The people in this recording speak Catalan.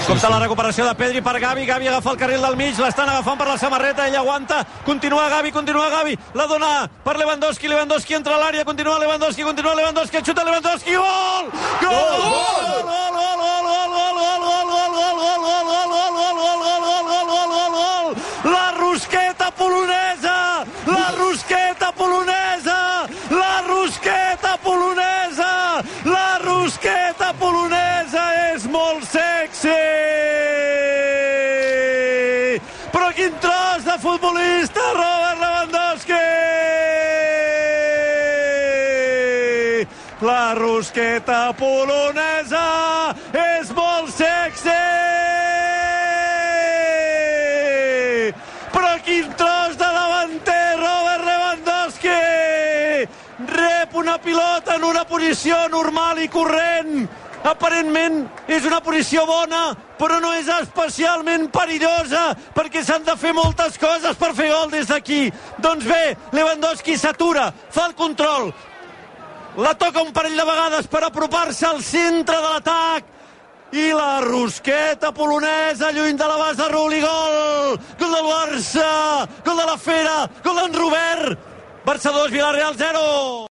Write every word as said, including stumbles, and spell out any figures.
Compte la recuperació de Pedri per Gavi. Gavi agafa el carril del mig, l'estan agafant per la samarreta, ell aguanta, continua Gavi, continua Gavi, la dona per Lewandowski, Lewandowski entra a l'àrea, continua Lewandowski, continua Lewandowski, xuta Lewandowski, gol! Gol! Gol! Gol! Gol! La rusqueta polonesa! La rusqueta polonesa! La rusqueta polonesa! La rusqueta polonesa és molt sexy! Però quin tros de futbolista, Robert Lewandowski! La rusqueta polonesa és molt sexy! Però quin tros de davanter, Robert Lewandowski! Rep una pilota en una posició normal i corrent. Aparentment és una posició bona, però no és especialment perillosa, perquè s'han de fer moltes coses per fer gol des d'aquí. Doncs bé, Lewandowski s'atura, fa el control, la toca un parell de vegades per apropar-se al centre de l'atac, i la rusqueta polonesa lluny de la base, Rulli, gol! Gol del Barça! Gol de la Fera! Gol d'en Robert! Barça dos, Villarreal zero!